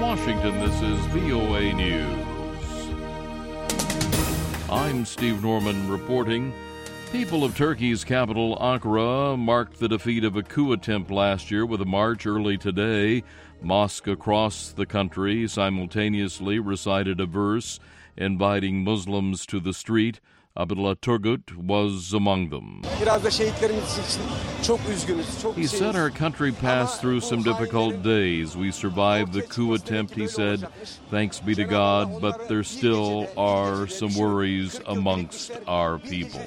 Washington, this is VOA News. I'm Steve Norman reporting. People of Turkey's capital, Ankara, marked the defeat of a coup attempt last year with a march early today. Mosques across the country simultaneously recited a verse inviting Muslims to the street. Abdullah Turgut was among them. He said our country passed through some difficult days. We survived the coup attempt, he said, thanks be to God, but there still are some worries amongst our people.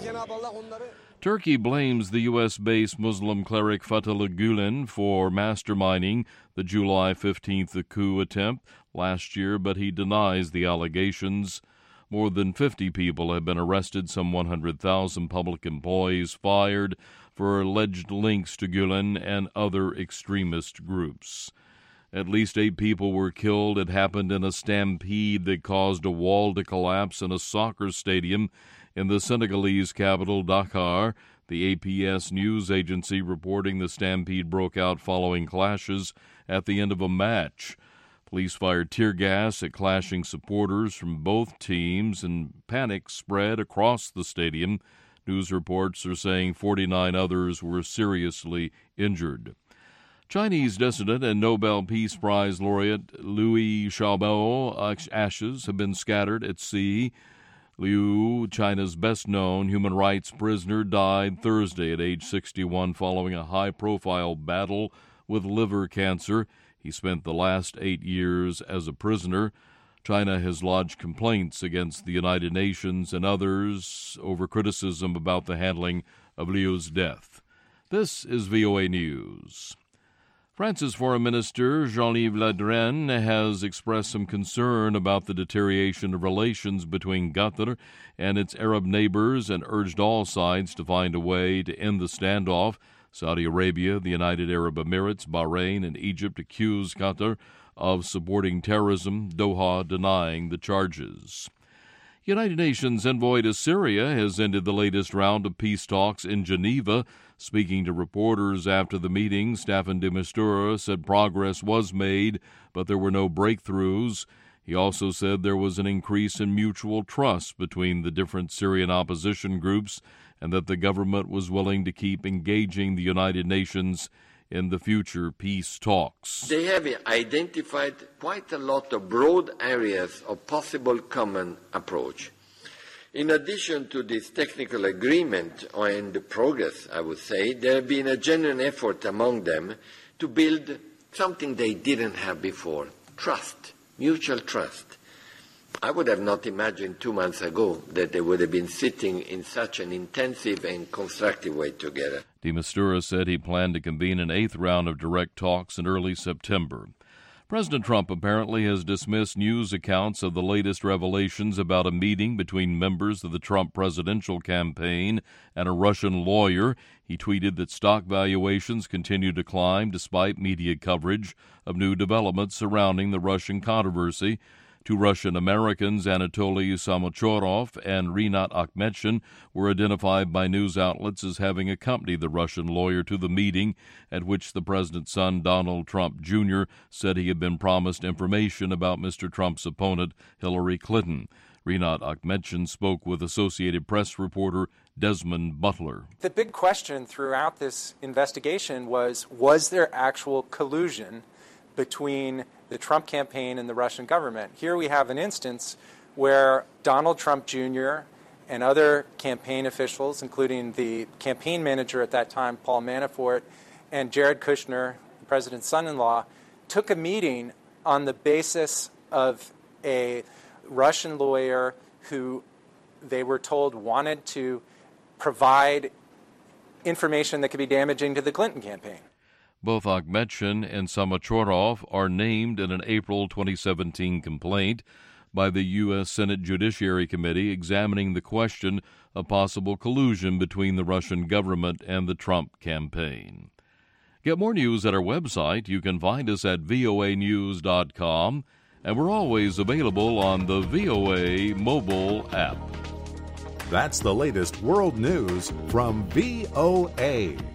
Turkey blames the U.S.-based Muslim cleric Fethullah Gulen for masterminding the July 15th coup attempt last year, but he denies the allegations. More than 50 people have been arrested, some 100,000 public employees fired for alleged links to Gulen and other extremist groups. At least 8 people were killed. It happened in a stampede that caused a wall to collapse in a soccer stadium in the Senegalese capital, Dakar. The APS news agency reporting the stampede broke out following clashes at the end of a match. Police fired tear gas at clashing supporters from both teams, and panic spread across the stadium. News reports are saying 49 others were seriously injured. Chinese dissident and Nobel Peace Prize laureate Liu Xiaobo's ashes have been scattered at sea. Liu, China's best-known human rights prisoner, died Thursday at age 61 following a high-profile battle with liver cancer. He spent the last 8 years as a prisoner. China has lodged complaints against the United Nations and others over criticism about the handling of Liu's death. This is VOA News. France's Foreign Minister Jean-Yves Le Drian has expressed some concern about the deterioration of relations between Qatar and its Arab neighbors and urged all sides to find a way to end the standoff. Saudi Arabia, the United Arab Emirates, Bahrain, and Egypt accuse Qatar of supporting terrorism, Doha denying the charges. United Nations envoy to Syria has ended the latest round of peace talks in Geneva. Speaking to reporters after the meeting, Staffan de Mistura said progress was made, but there were no breakthroughs. He also said there was an increase in mutual trust between the different Syrian opposition groups and that the government was willing to keep engaging the United Nations in the future peace talks. They have identified quite a lot of broad areas of possible common approach. In addition to this technical agreement and the progress, I would say, there has been a genuine effort among them to build something they didn't have before, trust, mutual trust. I would have not imagined 2 months ago that they would have been sitting in such an intensive and constructive way together. De Mistura said he planned to convene an 8th round of direct talks in early September. President Trump apparently has dismissed news accounts of the latest revelations about a meeting between members of the Trump presidential campaign and a Russian lawyer. He tweeted that stock valuations continue to climb despite media coverage of new developments surrounding the Russian controversy. 2 Russian Americans, Anatoly Samochorov and Rinat Akhmetshin, were identified by news outlets as having accompanied the Russian lawyer to the meeting at which the president's son, Donald Trump Jr., said he had been promised information about Mr. Trump's opponent, Hillary Clinton. Rinat Akhmetshin spoke with Associated Press reporter Desmond Butler. The big question throughout this investigation was there actual collusion between the Trump campaign and the Russian government? Here we have an instance where Donald Trump Jr. and other campaign officials, including the campaign manager at that time, Paul Manafort, and Jared Kushner, the president's son-in-law, took a meeting on the basis of a Russian lawyer who they were told wanted to provide information that could be damaging to the Clinton campaign. Both Akhmetshin and Samochorov are named in an April 2017 complaint by the U.S. Senate Judiciary Committee examining the question of possible collusion between the Russian government and the Trump campaign. Get more news at our website. You can find us at voanews.com, and we're always available on the VOA mobile app. That's the latest world news from VOA.